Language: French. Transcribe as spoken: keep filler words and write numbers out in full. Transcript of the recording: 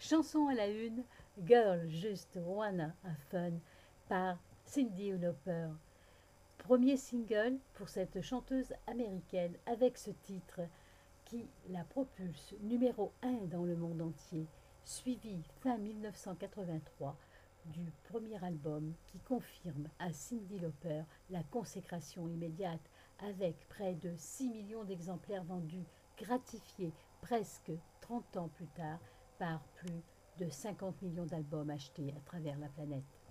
Chanson à la une, Girl Just Wanna Have Fun par Cyndi Lauper. Premier single pour cette chanteuse américaine avec ce titre qui la propulse numéro un dans le monde entier, suivi fin mille neuf cent quatre-vingt-trois du premier album qui confirme à Cyndi Lauper la consécration immédiate avec près de six millions d'exemplaires vendus, gratifiés presque trente ans plus tard par plus de cinquante millions d'albums achetés à travers la planète.